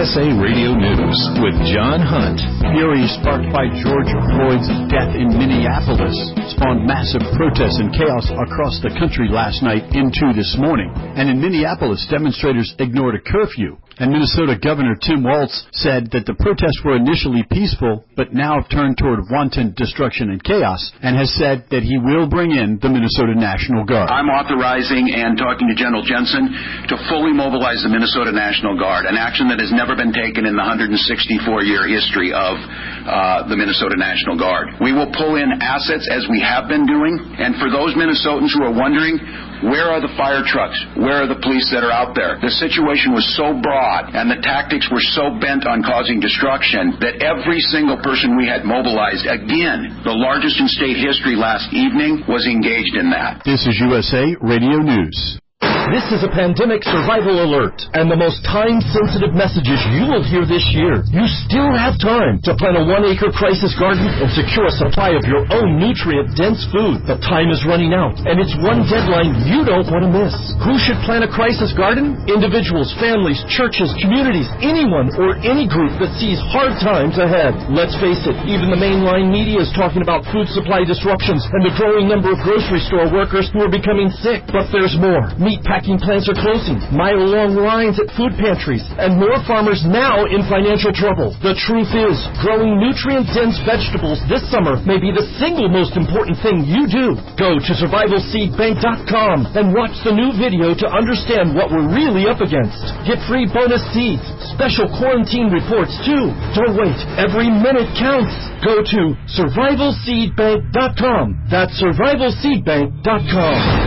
USA Radio News with John Hunt. Fury sparked by George Floyd's death in Minneapolis spawned massive protests and chaos across the country last night into this morning. And in Minneapolis, demonstrators ignored a curfew. And Minnesota Governor Tim Walz said that the protests were initially peaceful, but now have turned toward wanton destruction and chaos, and has said that he will bring in the Minnesota National Guard. I'm authorizing and talking to General Jensen to fully mobilize the Minnesota National Guard, an action that has never been taken in the 164-year history of the Minnesota National Guard. We will pull in assets as we have been doing, and for those Minnesotans who are wondering, where are the fire trucks? Where are the police that are out there? The situation was so broad and the tactics were so bent on causing destruction that every single person we had mobilized, again, the largest in state history last evening, was engaged in that. This is USA Radio News. This is a pandemic survival alert, and the most time-sensitive messages you will hear this year. You still have time to plant a 1-acre crisis garden and secure a supply of your own nutrient-dense food. But time is running out, and it's one deadline you don't want to miss. Who should plant a crisis garden? Individuals, families, churches, communities, anyone or any group that sees hard times ahead. Let's face it, even the mainline media is talking about food supply disruptions and the growing number of grocery store workers who are becoming sick. But there's more. Meatpacking plants are closing, mile-long lines at food pantries, and more farmers now in financial trouble. The truth is, growing nutrient-dense vegetables this summer may be the single most important thing you do. Go to survivalseedbank.com and watch the new video to understand what we're really up against. Get free bonus seeds, special quarantine reports too. Don't wait. Every minute counts. Go to survivalseedbank.com. That's survivalseedbank.com.